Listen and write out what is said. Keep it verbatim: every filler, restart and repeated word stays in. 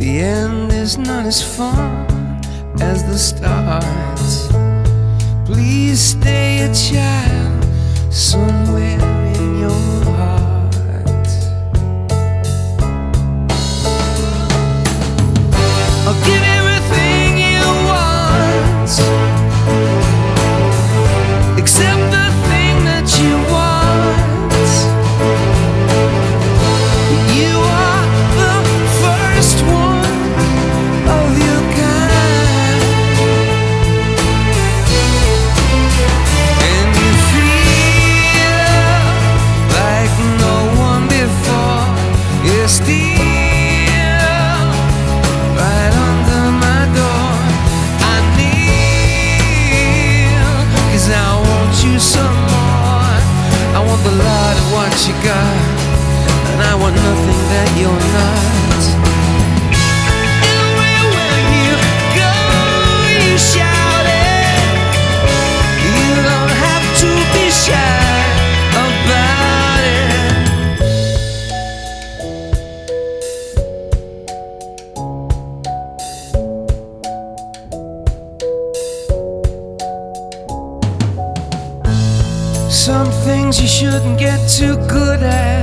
The end is not as fun as the start. Please stay a child somewhere in your heart. I'll give everything you want, except the thing that you want. You are the first one of your kind, and you feel like no one before. You're still right under my door. I kneel, 'cause I want you some more. I want the lot of what you got, and I want nothing that you're not. Everywhere you go, you shout it. You don't have to be shy about it. Some things you shouldn't get too good at.